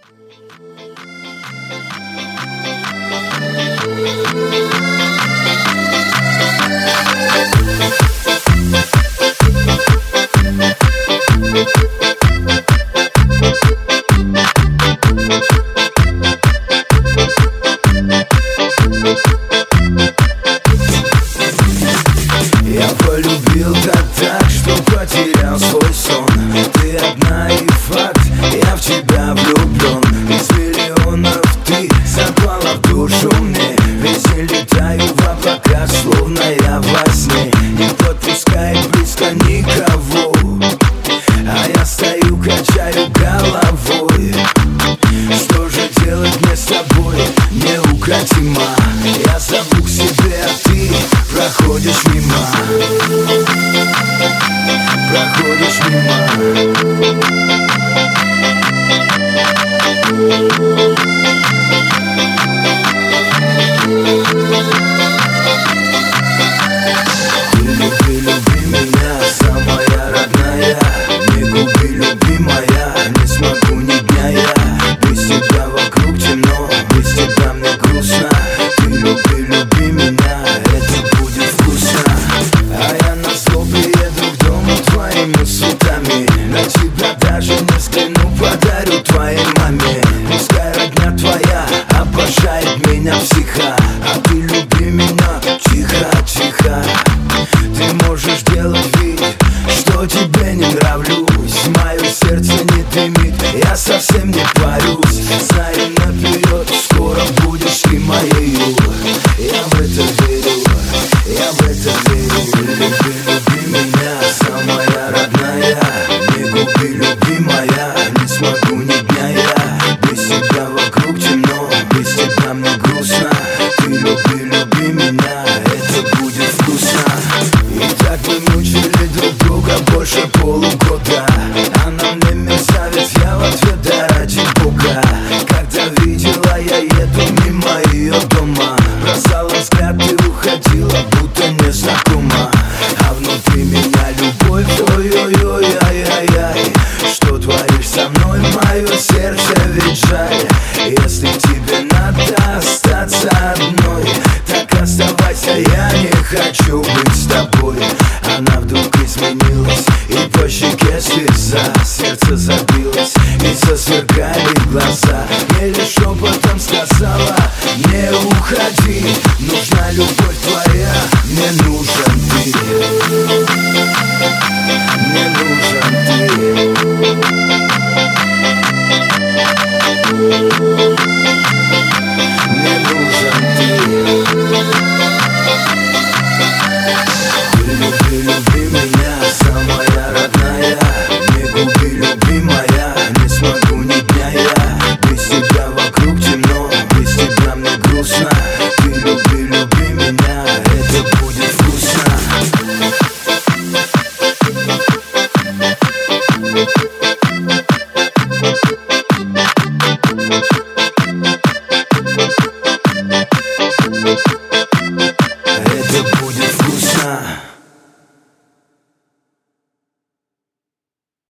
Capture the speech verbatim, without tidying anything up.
Я полюбил так так, что потерял свой сон. Ты одна и факт, я в тебя влюблен. Из миллионов ты запала в душу мне. Везде летаю в облаках, словно я во сне. Не подпускает близко никого, а я стою, качаю головой. Что же делать мне с тобой, неукротимо? Я зову к себе, а ты проходишь мимо. Проходишь мимо. Ты люби, люби меня, самая родная. Не губи, любимая, не смогу ни дня я. Без тебя вокруг темно, без тебя мне грустно. Ты люби, люби меня, это будет вкусно. А я назло приеду к дому твоими сутами. На тебя даже не взгляну, подарю твоей маме. Пускай родня твоя обожает меня психа, а ты люби меня тихо, тихо. Ты можешь делать вид, что тебе не нравлюсь. Мое сердце не дымит, я совсем не парюсь. Знаю наперед, скоро будешь ты моею. Я в это верю, я в это верю. Люби, люби меня, самая родная. Не губи, любимая, не смогу ни дня я. Без тебя вокруг темно, без тебя мне грустно. Ты люби, люби меня, это будет вкусно. И так мы мучили друг друга больше полугода. Она мне мерзавец, я в ответ да ради Бога. Когда видела я еду мимо ее дома, бросала взгляд и уходила, будто незнакома. А внутри меня любовь, ой-ой-ой-ай-ай-ай. Что творишь со мной, мое сердце ведь жаль. Если тебе надо остаться одной, так оставайся, я не хочу быть с тобой. Она вдруг изменилась, и по щеке слеза. Сердце забилось, и засверкали глаза. Еле шепотом сказала: не уходи, нужна любовь твоя, мне нужен ты. Мне нужен ты.